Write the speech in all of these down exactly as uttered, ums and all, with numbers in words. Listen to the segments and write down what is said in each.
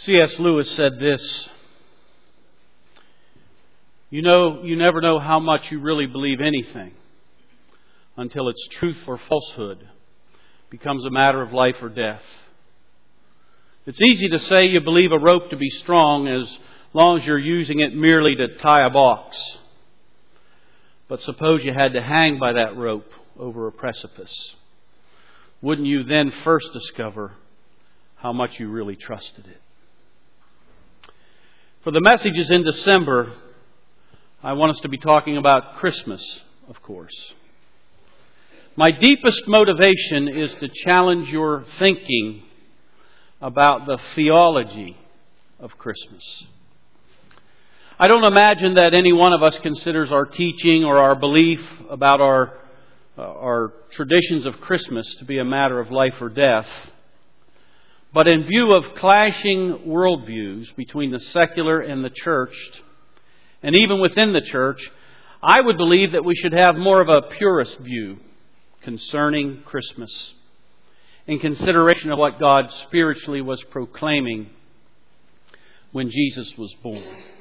C S Lewis said this: You know, you never know how much you really believe anything until its truth or falsehood becomes a matter of life or death. It's easy to say you believe a rope to be strong as long as you're using it merely to tie a box. But suppose you had to hang by that rope over a precipice. Wouldn't you then first discover how much you really trusted it? For the messages in December, I want us to be talking about Christmas, of course. My deepest motivation is to challenge your thinking about the theology of Christmas. I don't imagine that any one of us considers our teaching or our belief about our, uh, our traditions of Christmas to be a matter of life or death. But in view of clashing worldviews between the secular and the church, and even within the church, I would believe that we should have more of a purist view concerning Christmas, in consideration of what God spiritually was proclaiming when Jesus was born.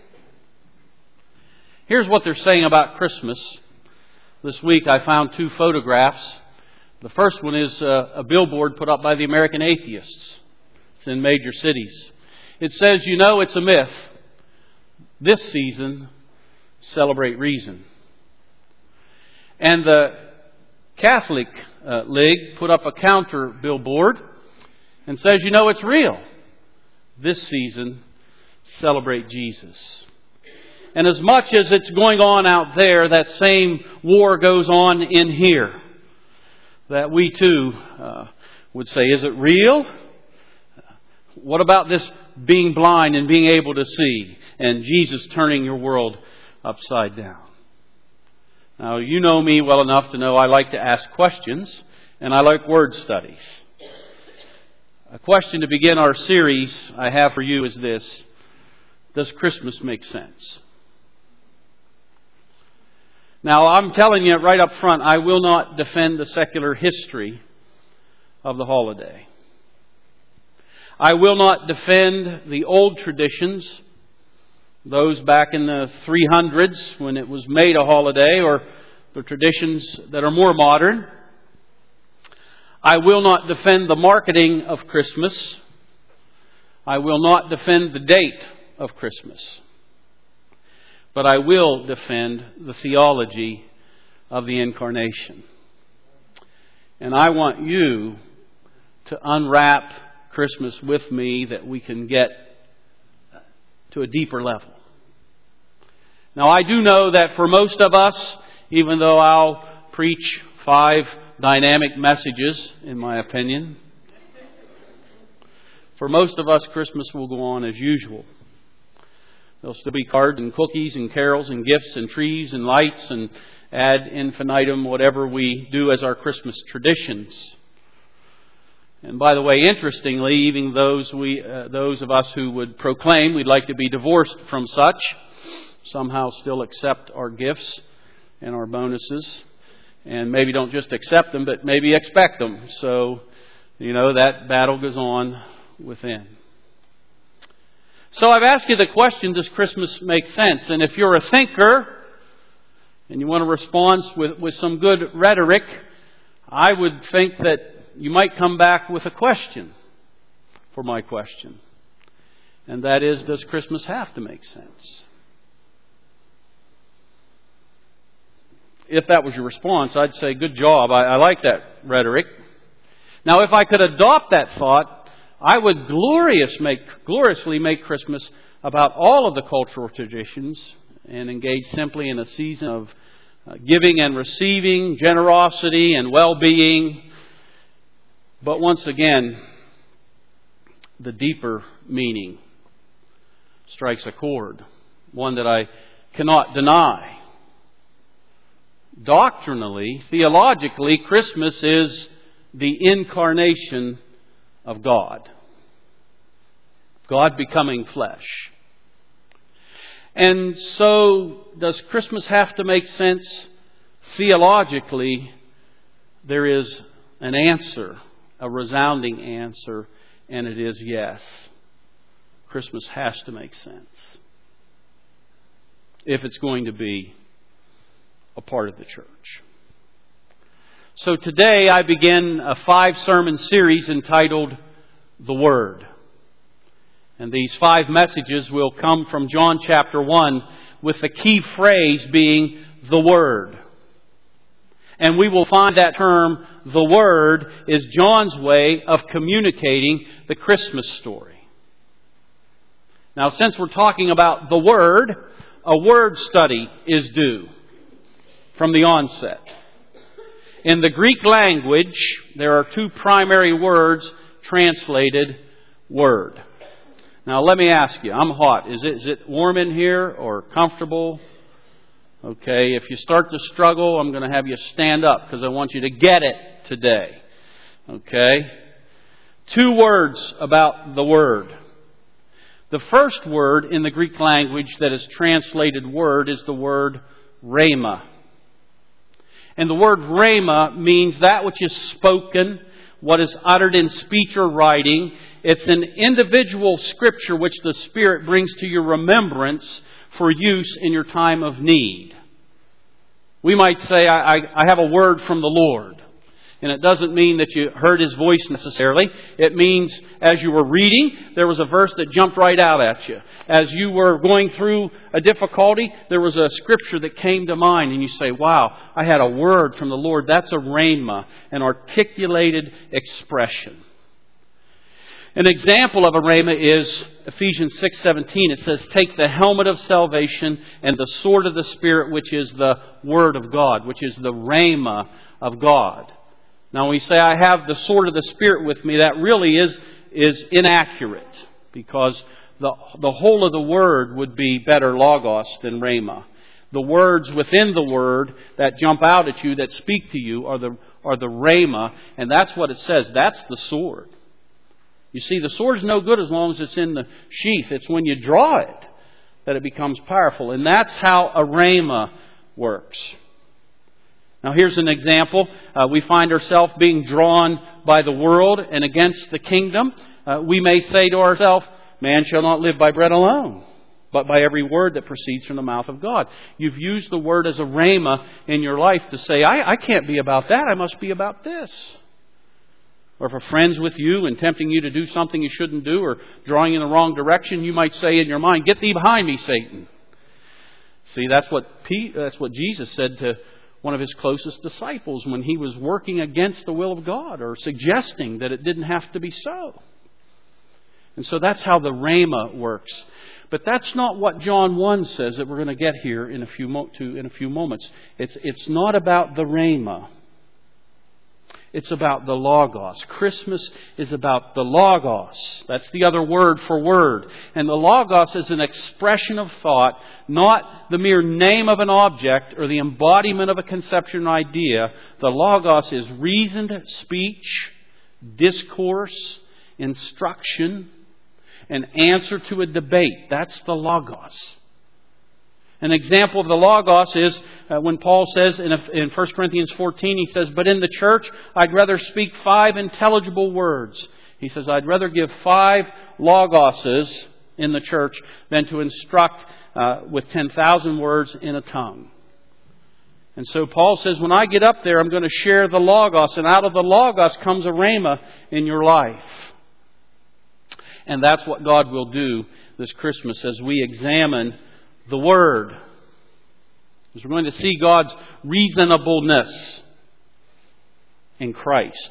Here's what they're saying about Christmas. This week I found two photographs. The first one is a, a billboard put up by the American Atheists. It's in major cities. It says, you know, it's a myth. This season, celebrate reason. And the Catholic uh, League put up a counter billboard and says, you know, it's real. This season, celebrate Jesus. And as much as it's going on out there, that same war goes on in here. That we too uh, would say, is it real? What about this being blind and being able to see? And Jesus turning your world upside down. Now, you know me well enough to know I like to ask questions, and I like word studies. A question to begin our series I have for you is this: does Christmas make sense? Now, I'm telling you right up front, I will not defend the secular history of the holiday. I will not defend the old traditions, those back in the three hundreds when it was made a holiday, or the traditions that are more modern. I will not defend the marketing of Christmas. I will not defend the date of Christmas. But I will defend the theology of the Incarnation. And I want you to unwrap Christmas with me that we can get to a deeper level. Now, I do know that for most of us, even though I'll preach five dynamic messages, in my opinion, for most of us, Christmas will go on as usual. There'll still be cards and cookies and carols and gifts and trees and lights and ad infinitum, whatever we do as our Christmas traditions. And by the way, interestingly, even those we, uh, those of us who would proclaim we'd like to be divorced from such, somehow still accept our gifts and our bonuses. And maybe don't just accept them, but maybe expect them. So, you know, that battle goes on within. So I've asked you the question, does Christmas make sense? And if you're a thinker and you want to respond with, with some good rhetoric, I would think that you might come back with a question for my question. And that is, does Christmas have to make sense? If that was your response, I'd say, good job. I, I like that rhetoric. Now, if I could adopt that thought, I would glorious make, gloriously make Christmas about all of the cultural traditions and engage simply in a season of uh, giving and receiving, generosity and well-being. But once again, the deeper meaning strikes a chord, one that I cannot deny. Doctrinally, theologically, Christmas is the incarnation of God. God becoming flesh. And so, does Christmas have to make sense? Theologically, there is an answer, a resounding answer, and it is yes. Christmas has to make sense if it's going to be a part of the church. So today I begin a five sermon series entitled The Word. And these five messages will come from John chapter one, with the key phrase being the Word. And we will find that term, the Word, is John's way of communicating the Christmas story. Now, since we're talking about the Word, a word study is due from the onset. In the Greek language, there are two primary words translated Word. Now, let me ask you, I'm hot. Is it, is it warm in here or comfortable? Okay, if you start to struggle, I'm going to have you stand up because I want you to get it today. Okay? Two words about the Word. The first word in the Greek language that is translated Word is the word rhema. And the word rhema means that which is spoken, what is uttered in speech or writing. It's an individual scripture which the Spirit brings to your remembrance for use in your time of need. We might say, I, I, I have a word from the Lord. And it doesn't mean that you heard His voice necessarily. It means as you were reading, there was a verse that jumped right out at you. As you were going through a difficulty, there was a scripture that came to mind. And you say, wow, I had a word from the Lord. That's a rhema, an articulated expression. An example of a rhema is Ephesians six seventeen. It says, take the helmet of salvation and the sword of the Spirit, which is the Word of God, which is the rhema of God. Now, when we say, I have the sword of the Spirit with me, that really is, is inaccurate, because the, the whole of the Word would be better logos than rhema. The words within the Word that jump out at you, that speak to you, are the, are the rhema, and that's what it says. That's the sword. You see, the sword is no good as long as it's in the sheath. It's when you draw it that it becomes powerful. And that's how a rhema works. Now, here's an example. Uh, we find ourselves being drawn by the world and against the kingdom. Uh, we may say to ourselves, man shall not live by bread alone, but by every word that proceeds from the mouth of God. You've used the word as a rhema in your life to say, I, I can't be about that. I must be about this. Or if a friend's with you and tempting you to do something you shouldn't do, or drawing you in the wrong direction, you might say in your mind, get thee behind me, Satan. See, that's what P, that's what Jesus said to one of His closest disciples when He was working against the will of God, or suggesting that it didn't have to be so. And so that's how the rhema works. But that's not what John one says that we're going to get here in a few mo- to in a few moments. It's it's not about the rhema. It's about the logos. Christmas is about the logos. That's the other word for word. And the logos is an expression of thought, not the mere name of an object or the embodiment of a conception or idea. The logos is reasoned speech, discourse, instruction, an answer to a debate. That's the logos. An example of the logos is uh, when Paul says in, in First Corinthians fourteen, he says, but in the church, I'd rather speak five intelligible words. He says, I'd rather give five logoses in the church than to instruct uh, with ten thousand words in a tongue. And so Paul says, when I get up there, I'm going to share the logos. And out of the logos comes a rhema in your life. And that's what God will do this Christmas as we examine the Word. As we're going to see God's reasonableness in Christ.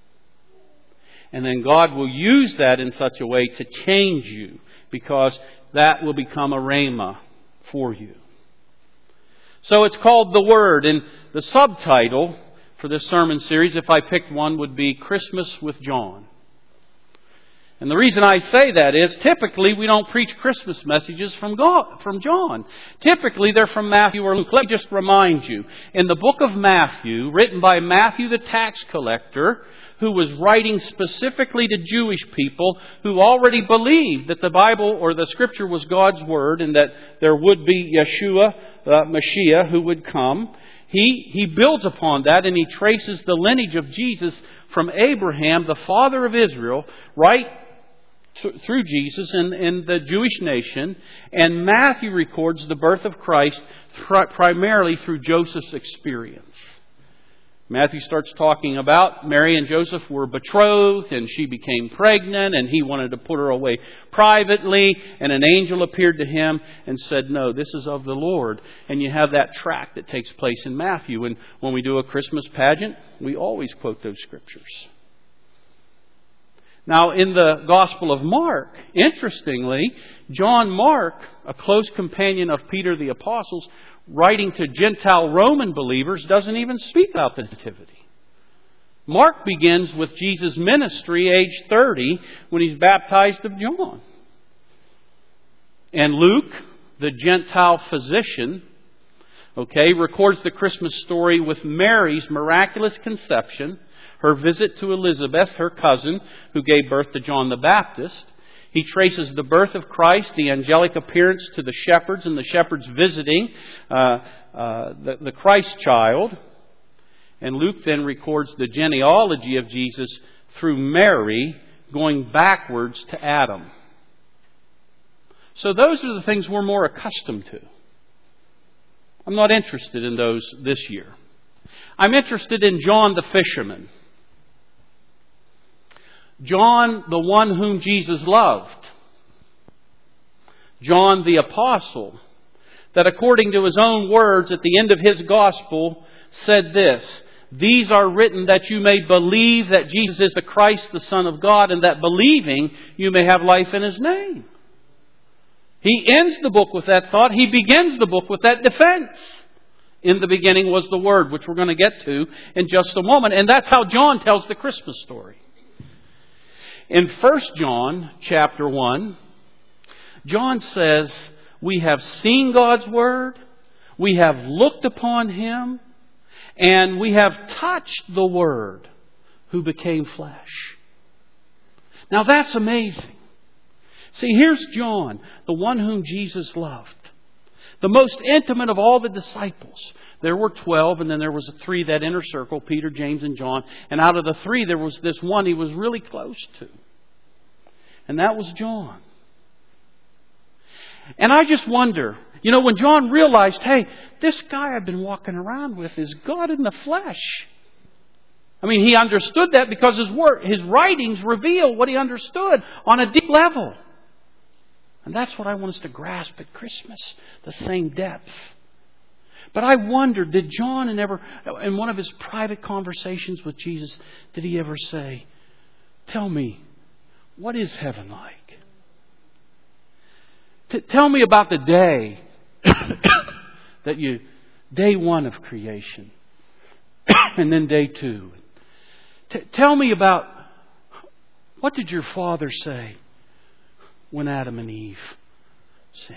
And then God will use that in such a way to change you, because that will become a rhema for you. So it's called the Word. And the subtitle for this sermon series, if I picked one, would be Christmas with John. And the reason I say that is typically we don't preach Christmas messages from God, from John. Typically they're from Matthew or Luke. Let me just remind you, in the book of Matthew, written by Matthew the tax collector, who was writing specifically to Jewish people who already believed that the Bible or the Scripture was God's Word and that there would be Yeshua, uh, Mashiach, who would come. He, he builds upon that, and he traces the lineage of Jesus from Abraham, the father of Israel, right through Jesus in, in the Jewish nation, and Matthew records the birth of Christ pr- primarily through Joseph's experience. Matthew starts talking about Mary and Joseph were betrothed, and she became pregnant, and he wanted to put her away privately, and an angel appeared to him and said, "No, this is of the Lord." And you have that tract that takes place in Matthew. And when we do a Christmas pageant, we always quote those scriptures. Now, in the Gospel of Mark, interestingly, John Mark, a close companion of Peter the Apostle, writing to Gentile Roman believers, doesn't even speak about the Nativity. Mark begins with Jesus' ministry, age thirty, when he's baptized of John. And Luke, the Gentile physician, okay, records the Christmas story with Mary's miraculous conception, her visit to Elizabeth, her cousin, who gave birth to John the Baptist. He traces the birth of Christ, the angelic appearance to the shepherds, and the shepherds visiting uh, uh, the, the Christ child. And Luke then records the genealogy of Jesus through Mary, going backwards to Adam. So those are the things we're more accustomed to. I'm not interested in those this year. I'm interested in John the fisherman. John, the one whom Jesus loved. John the apostle, that according to his own words at the end of his gospel said this: "These are written that you may believe that Jesus is the Christ, the Son of God, and that believing you may have life in His name." He ends the book with that thought. He begins the book with that defense. In the beginning was the Word, which we're going to get to in just a moment. And that's how John tells the Christmas story. In First John chapter one, John says, "We have seen God's Word, we have looked upon Him, and we have touched the Word who became flesh." Now that's amazing. See, here's John, the one whom Jesus loved. The most intimate of all the disciples. There were twelve, and then there was three, that inner circle, Peter, James, and John. And out of the three, there was this one he was really close to. And that was John. And I just wonder, you know, when John realized, hey, this guy I've been walking around with is God in the flesh. I mean, he understood that because his work, his writings reveal what he understood on a deep level. And that's what I want us to grasp at Christmas, the same depth. But I wonder, did John in ever, in one of his private conversations with Jesus, did he ever say, "Tell me, what is heaven like? T- tell me about the day that you, day one of creation, and then day two. T- tell me about, what did your father say when Adam and Eve sinned?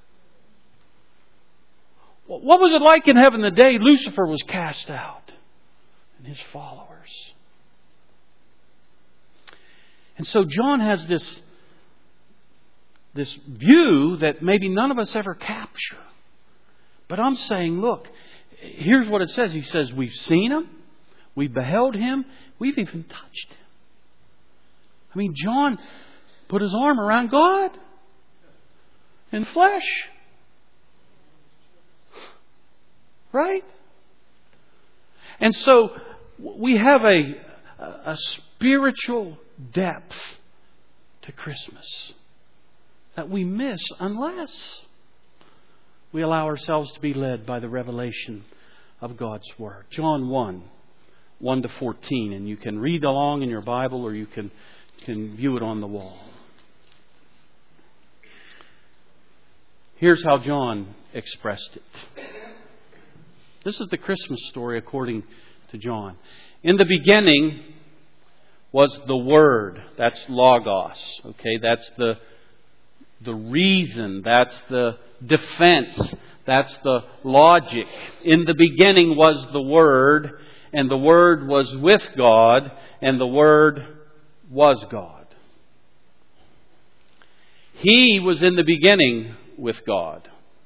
What was it like in heaven the day Lucifer was cast out and his followers?" And so John has this, this view that maybe none of us ever capture. But I'm saying, look, here's what it says. He says, we've seen Him, we've beheld Him, we've even touched Him. I mean, John put his arm around God in flesh. Right? And so we have a, a spiritual depth to Christmas that we miss unless we allow ourselves to be led by the revelation of God's Word. John one, one to fourteen. And you can read along in your Bible or you can, can view it on the wall. Here's how John expressed it. This is the Christmas story according to John. In the beginning was the Word. That's Logos. Okay, that's the, the reason. That's the defense. That's the logic. In the beginning was the Word, and the Word was with God, and the Word was God. He was in the beginning with God.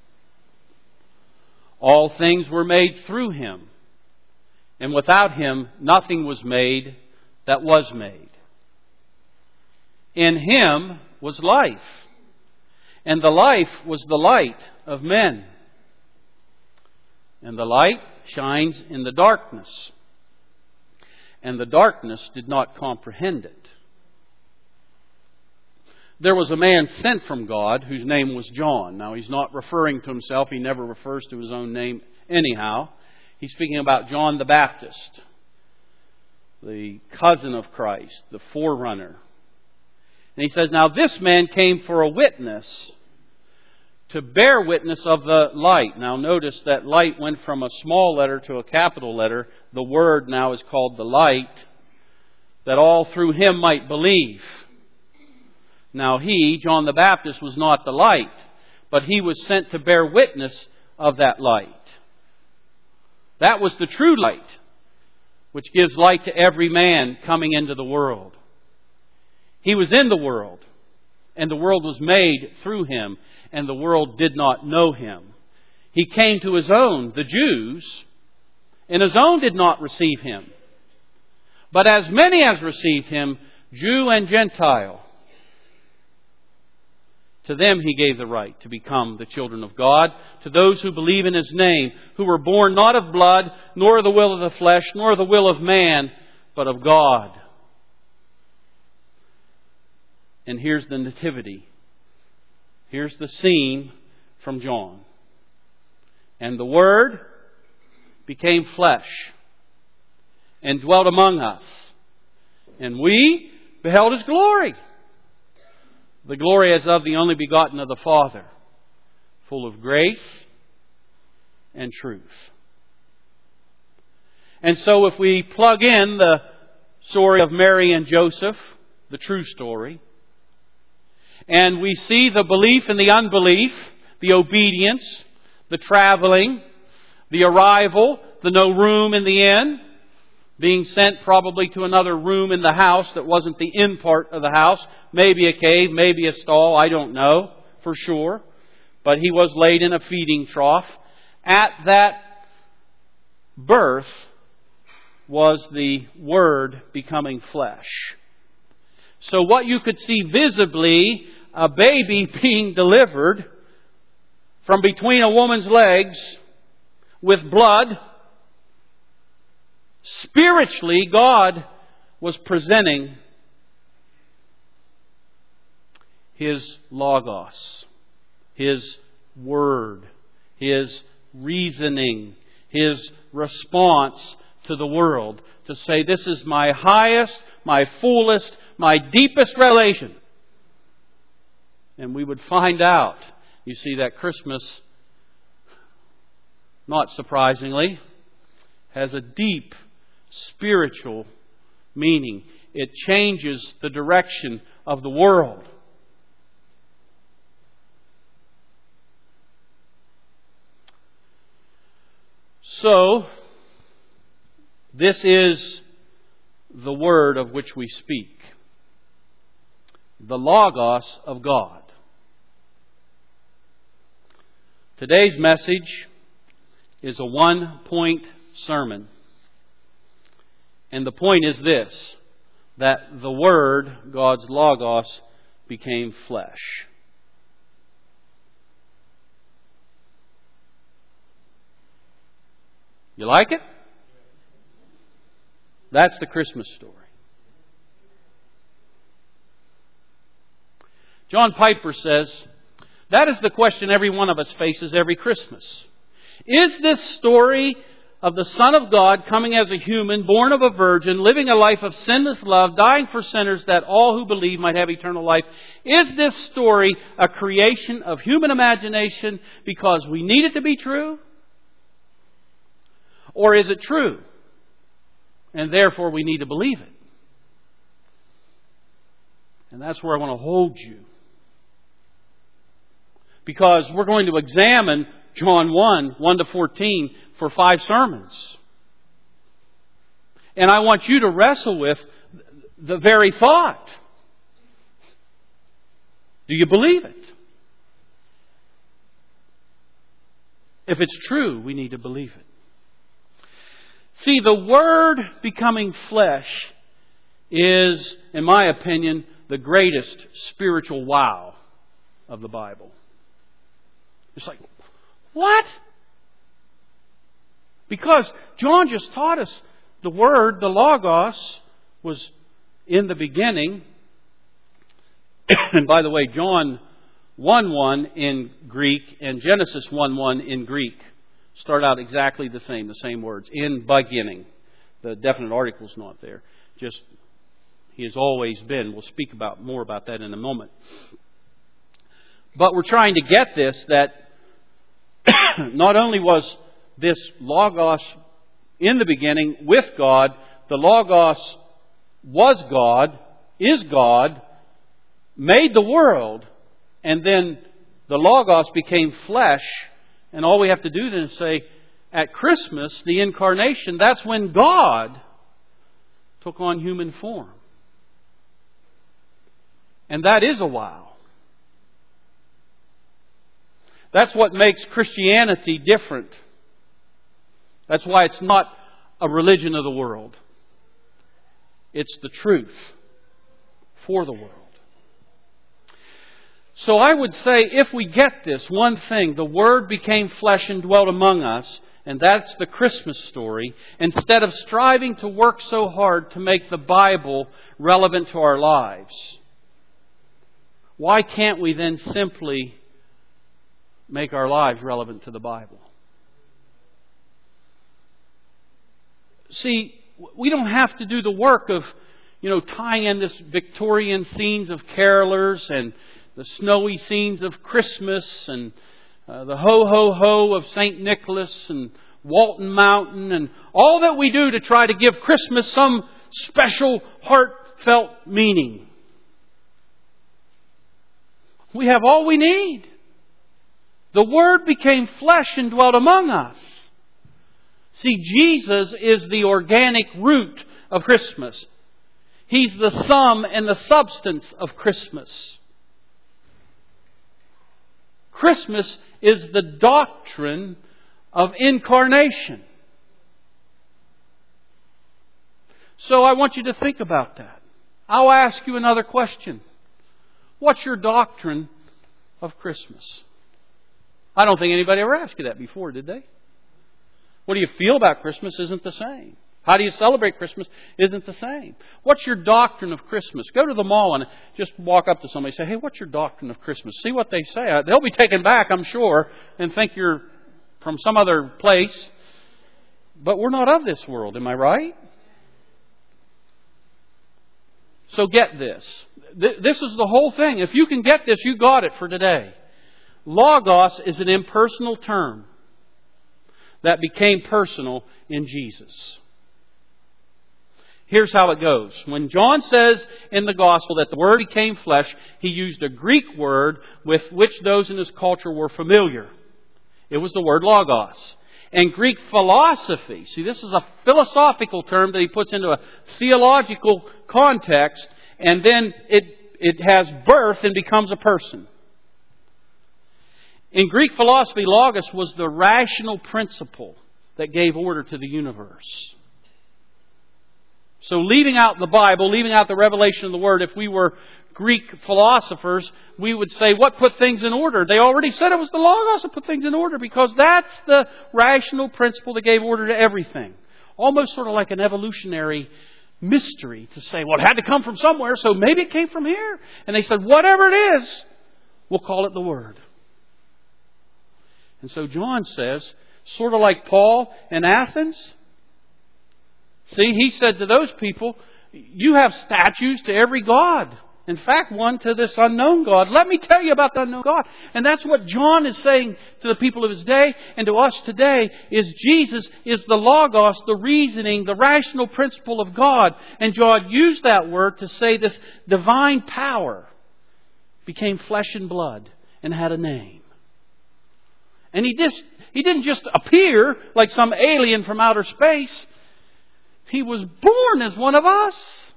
All things were made through Him, and without Him nothing was made that was made. In Him was life, and the life was the light of men. And the light shines in the darkness, and the darkness did not comprehend it. There was a man sent from God whose name was John. Now, he's not referring to himself. He never refers to his own name anyhow. He's speaking about John the Baptist, the cousin of Christ, the forerunner. And he says, now this man came for a witness, to bear witness of the light. Now notice that light went from a small letter to a capital letter. The Word now is called the light, that all through Him might believe. Now he, John the Baptist, was not the light, but he was sent to bear witness of that light. That was the true light, which gives light to every man coming into the world. He was in the world, and the world was made through Him, and the world did not know Him. He came to His own, the Jews, and His own did not receive Him. But as many as received Him, Jew and Gentile, to them He gave the right to become the children of God, to those who believe in His name, who were born not of blood, nor of the will of the flesh, nor of the will of man, but of God. And here's the nativity. Here's the scene from John. And the Word became flesh and dwelt among us. And we beheld His glory. The glory as of the only begotten of the Father, full of grace and truth. And so if we plug in the story of Mary and Joseph, the true story, and we see the belief and the unbelief, the obedience, the traveling, the arrival, the no room in the inn, being sent probably to another room in the house that wasn't the inn part of the house, maybe a cave, maybe a stall, I don't know for sure. But he was laid in a feeding trough. At that birth was the Word becoming flesh. So what you could see visibly, a baby being delivered from between a woman's legs with blood, spiritually God was presenting His Logos, His Word, His reasoning, His response to the world, to say, this is my highest, my fullest, my deepest revelation. And we would find out, you see, that Christmas, not surprisingly, has a deep spiritual meaning. It changes the direction of the world. So, this is the Word of which we speak. The Logos of God. Today's message is a one-point sermon. And the point is this, that the Word, God's Logos, became flesh. You like it? That's the Christmas story. John Piper says, that is the question every one of us faces every Christmas. Is this story of the Son of God coming as a human, born of a virgin, living a life of sinless love, dying for sinners that all who believe might have eternal life, is this story a creation of human imagination because we need it to be true? Or is it true, and therefore we need to believe it? And that's where I want to hold you. Because we're going to examine John one, one to fourteen for five sermons. And I want you to wrestle with the very thought. Do you believe it? If it's true, we need to believe it. See, the Word becoming flesh is, in my opinion, the greatest spiritual wow of the Bible. It's like, what? Because John just taught us the Word, the Logos, was in the beginning. And by the way, John one one in Greek and Genesis one one in Greek start out exactly the same, the same words. In beginning. The definite article's not there. Just, He has always been. We'll speak about more about that in a moment. But we're trying to get this, that not only was this Logos in the beginning with God, the Logos was God, is God, made the world, and then the Logos became flesh, and all we have to do then is say, at Christmas, the Incarnation, that's when God took on human form. And that is a wow. That's what makes Christianity different. That's why it's not a religion of the world. It's the truth for the world. So I would say, if we get this one thing, the Word became flesh and dwelt among us, and that's the Christmas story, instead of striving to work so hard to make the Bible relevant to our lives, why can't we then simply make our lives relevant to the Bible? See, we don't have to do the work of, you know, tying in this Victorian scenes of carolers and the snowy scenes of Christmas and uh, the ho-ho-ho of Saint Nicholas and Walton Mountain and all that we do to try to give Christmas some special heartfelt meaning. We have all we need. The Word became flesh and dwelt among us. See, Jesus is the organic root of Christmas. He's the sum and the substance of Christmas. Christmas is the doctrine of incarnation. So I want you to think about that. I'll ask you another question. What's your doctrine of Christmas? I don't think anybody ever asked you that before, did they? What do you feel about Christmas isn't the same. How do you celebrate Christmas isn't the same. What's your doctrine of Christmas? Go to the mall and just walk up to somebody and say, hey, what's your doctrine of Christmas? See what they say. They'll be taken back, I'm sure, and think you're from some other place. But we're not of this world, am I right? So get this. This is the whole thing. If you can get this, you got it for today. Logos is an impersonal term that became personal in Jesus. Here's how it goes. When John says in the Gospel that the Word became flesh, he used a Greek word with which those in his culture were familiar. It was the word logos. And Greek philosophy, see, this is a philosophical term that he puts into a theological context, and then it, it has birth and becomes a person. In Greek philosophy, logos was the rational principle that gave order to the universe. So leaving out the Bible, leaving out the revelation of the Word, if we were Greek philosophers, we would say, what put things in order? They already said it was the Logos that put things in order, because that's the rational principle that gave order to everything. Almost sort of like an evolutionary mystery to say, well, it had to come from somewhere, so maybe it came from here. And they said, whatever it is, we'll call it the Word. And so John says, sort of like Paul in Athens, see, he said to those people, you have statues to every god. In fact, one to this unknown God. Let me tell you about the unknown God. And that's what John is saying to the people of his day and to us today, is Jesus is the Logos, the reasoning, the rational principle of God. And John used that word to say this divine power became flesh and blood and had a name. And he just he didn't just appear like some alien from outer space. He was born as one of us.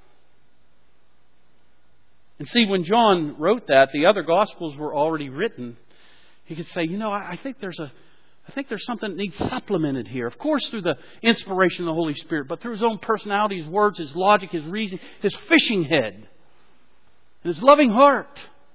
And see, when John wrote that, the other Gospels were already written. He could say, you know, I think there's a, I think there's something that needs supplemented here. Of course, through the inspiration of the Holy Spirit, but through his own personality, his words, his logic, his reason, his fishing head. And His loving heart.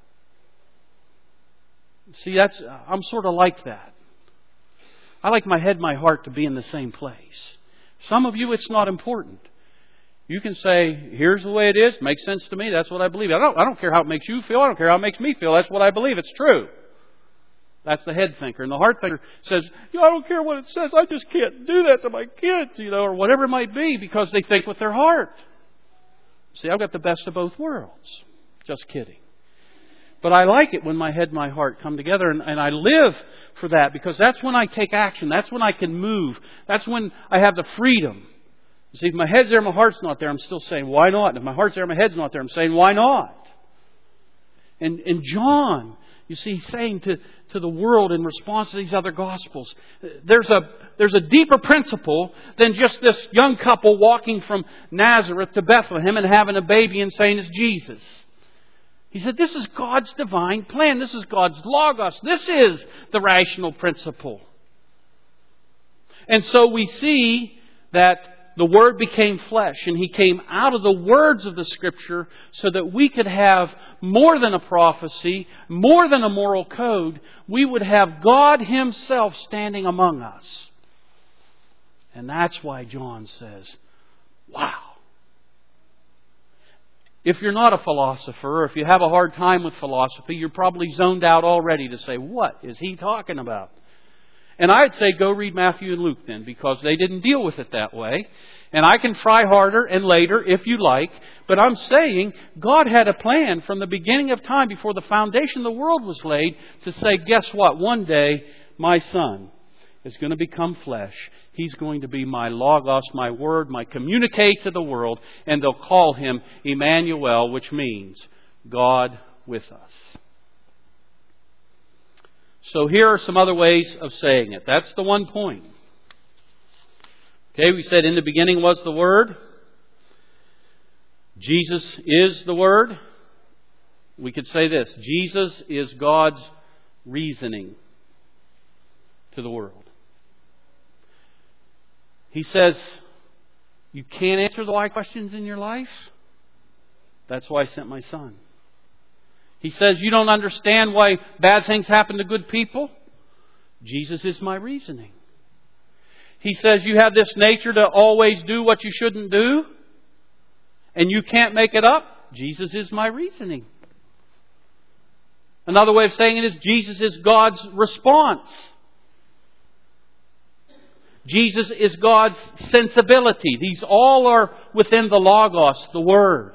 See, that's I'm sort of like that. I like my head and my heart to be in the same place. Some of you, it's not important. You can say, here's the way it is. Makes sense to me. That's what I believe. I don't, I don't care how it makes you feel. I don't care how it makes me feel. That's what I believe. It's true. That's the head thinker. And the heart thinker says, you know, I don't care what it says. I just can't do that to my kids, you know, or whatever it might be, because they think with their heart. See, I've got the best of both worlds. Just kidding. But I like it when my head and my heart come together, and, and I live for that, because that's when I take action. That's when I can move. That's when I have the freedom. See, if my head's there and my heart's not there, I'm still saying, why not? And if my heart's there and my head's not there, I'm saying, why not? And, and John, you see, he's saying to, to the world in response to these other Gospels, there's a, there's a deeper principle than just this young couple walking from Nazareth to Bethlehem and having a baby and saying it's Jesus. He said, this is God's divine plan. This is God's Logos. This is the rational principle. And so we see that the Word became flesh, and He came out of the words of the Scripture so that we could have more than a prophecy, more than a moral code. We would have God Himself standing among us. And that's why John says, wow. If you're not a philosopher, or if you have a hard time with philosophy, you're probably zoned out already to say, what is he talking about? And I'd say go read Matthew and Luke then, because they didn't deal with it that way. And I can try harder and later if you like. But I'm saying God had a plan from the beginning of time, before the foundation of the world was laid, to say, guess what? One day my Son is going to become flesh. He's going to be my Logos, my Word, my communicate to the world. And they'll call Him Emmanuel, which means God with us. So here are some other ways of saying it. That's the one point. Okay, we said in the beginning was the Word. Jesus is the Word. We could say this: Jesus is God's reasoning to the world. He says, you can't answer the why questions in your life? That's why I sent my Son. He says, you don't understand why bad things happen to good people? Jesus is my reasoning. He says, you have this nature to always do what you shouldn't do, and you can't make it up? Jesus is my reasoning. Another way of saying it is, Jesus is God's response. Jesus is God's sensibility. These all are within the Logos, the Word.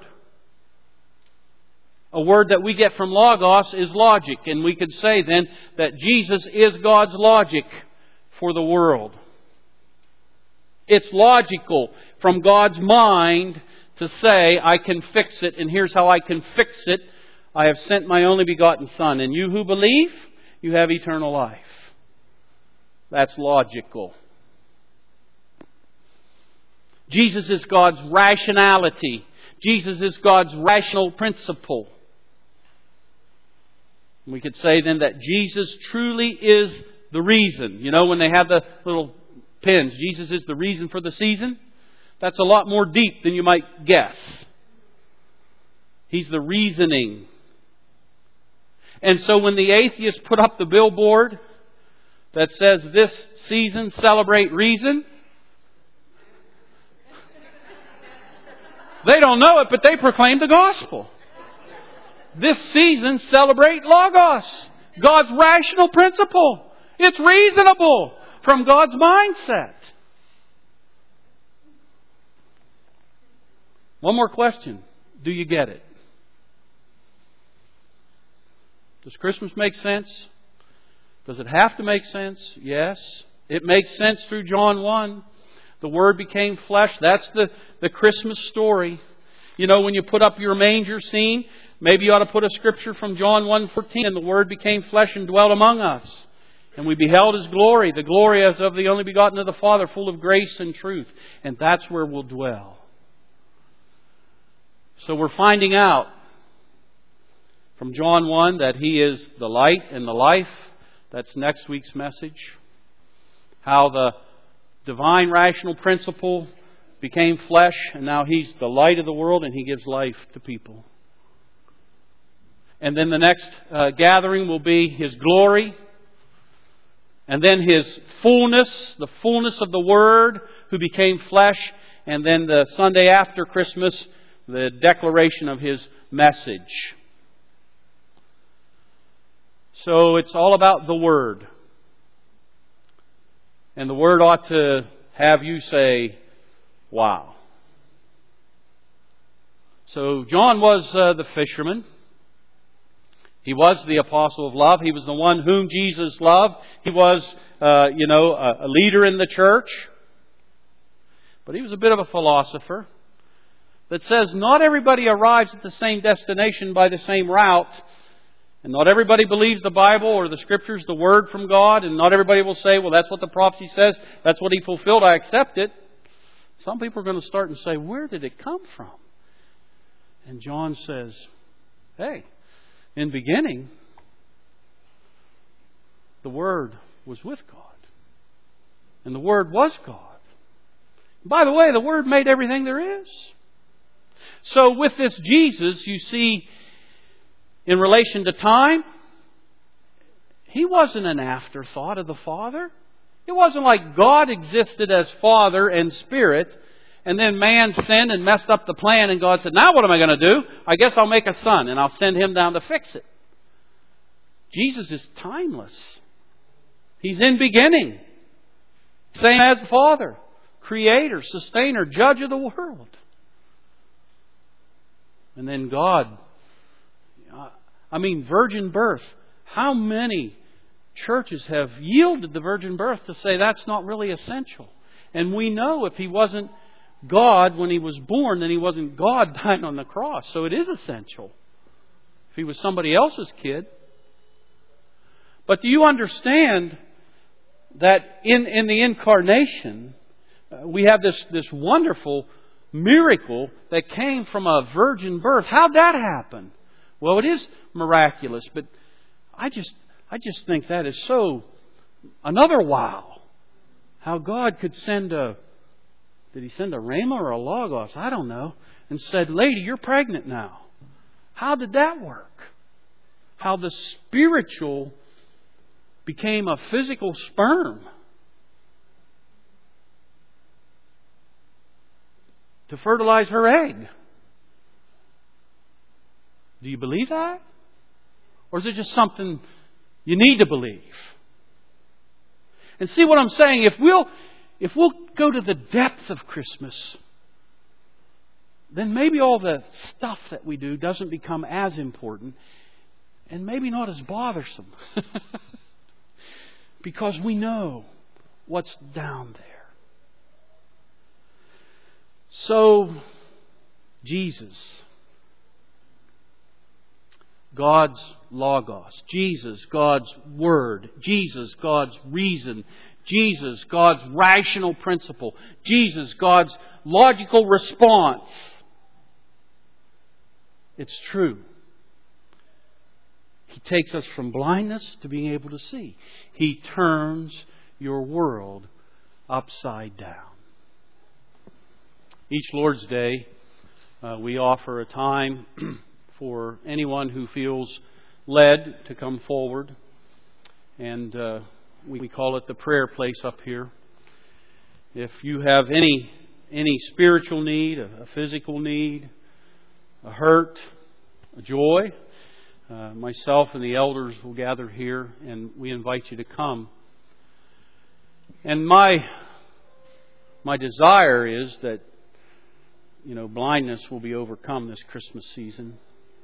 A word that we get from Logos is logic. And we could say then that Jesus is God's logic for the world. It's logical from God's mind to say, I can fix it, and here's how I can fix it. I have sent my only begotten Son, and you who believe, you have eternal life. That's logical. Jesus is God's rationality. Jesus is God's rational principle. We could say then that Jesus truly is the reason. You know, when they have the little pins, Jesus is the reason for the season. That's a lot more deep than you might guess. He's the reasoning. And so when the atheists put up the billboard that says, this season celebrate reason, they don't know it, but they proclaim the gospel. This season celebrate Logos, God's rational principle. It's reasonable from God's mindset. One more question. Do you get it? Does Christmas make sense? Does it have to make sense? Yes. It makes sense through John one. The Word became flesh. That's the, the Christmas story. You know, when you put up your manger scene, maybe you ought to put a scripture from John one fourteen. And the Word became flesh and dwelt among us. And we beheld His glory, the glory as of the only begotten of the Father, full of grace and truth. And that's where we'll dwell. So we're finding out from John one that He is the light and the life. That's next week's message. How the divine rational principle became flesh, and now He's the light of the world, and He gives life to people. And then the next uh, gathering will be His glory. And then His fullness, the fullness of the Word who became flesh. And then the Sunday after Christmas, the declaration of His message. So it's all about the Word. And the Word ought to have you say, wow. So John was uh, the fisherman. He was the apostle of love. He was the one whom Jesus loved. He was, uh, you know, a, a leader in the church. But he was a bit of a philosopher that says not everybody arrives at the same destination by the same route. And not everybody believes the Bible or the Scriptures, the Word from God. And not everybody will say, well, that's what the prophecy says. That's what He fulfilled. I accept it. Some people are going to start and say, where did it come from? And John says, hey, in the beginning, the Word was with God. And the Word was God. By the way, the Word made everything there is. So with this Jesus, you see, in relation to time, He wasn't an afterthought of the Father. It wasn't like God existed as Father and Spirit, and then man sinned and messed up the plan, and God said, now what am I going to do? I guess I'll make a son, and I'll send Him down to fix it. Jesus is timeless. He's in beginning. Same as the Father. Creator, sustainer, judge of the world. And then God, I mean, virgin birth. How many churches have yielded the virgin birth to say that's not really essential? And we know if He wasn't God when He was born, then He wasn't God dying on the cross. So it is essential. If He was somebody else's kid. But do you understand that in, in the incarnation, uh, we have this, this wonderful miracle that came from a virgin birth? How'd that happen? Well, it is miraculous, but I just I just think that is so another wow. How God could send a, did He send a Rhema or a Logos? I don't know. And said, lady, you're pregnant now. How did that work? How the spiritual became a physical sperm to fertilize her egg. Do you believe that? Or is it just something you need to believe? And see what I'm saying? If we'll, if we'll go to the depth of Christmas, then maybe all the stuff that we do doesn't become as important and maybe not as bothersome. Because we know what's down there. So, Jesus, God's Logos. Jesus, God's Word. Jesus, God's reason. Jesus, God's rational principle. Jesus, God's logical response. It's true. He takes us from blindness to being able to see. He turns your world upside down. Each Lord's Day, uh, we offer a time for anyone who feels led to come forward. And uh, we call it the prayer place up here. If you have any any spiritual need, a, a physical need, a hurt, a joy, uh, myself and the elders will gather here and we invite you to come. And my my desire is that, you know, blindness will be overcome this Christmas season.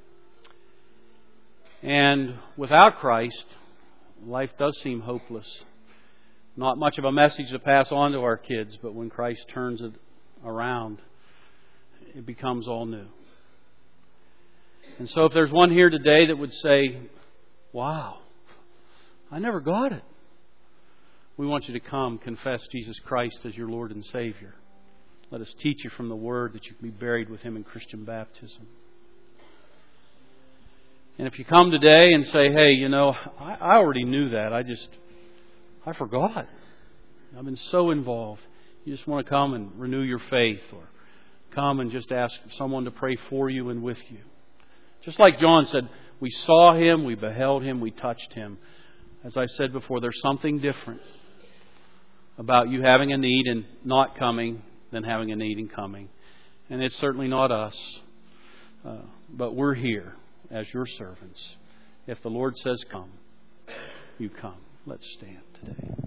And without Christ, life does seem hopeless. Not much of a message to pass on to our kids, but when Christ turns it around, it becomes all new. And so if there's one here today that would say, wow, I never got it. We want you to come confess Jesus Christ as your Lord and Savior. Let us teach you from the Word that you can be buried with Him in Christian baptism. And if you come today and say, hey, you know, I, I already knew that. I just, I forgot. I've been so involved. You just want to come and renew your faith, or come and just ask someone to pray for you and with you. Just like John said, We saw Him, we beheld Him, we touched Him. As I said before, there's something different about you having a need and not coming than having a need and coming. And it's certainly not us. Uh, but we're here as your servants. If the Lord says come, you come. Let's stand today.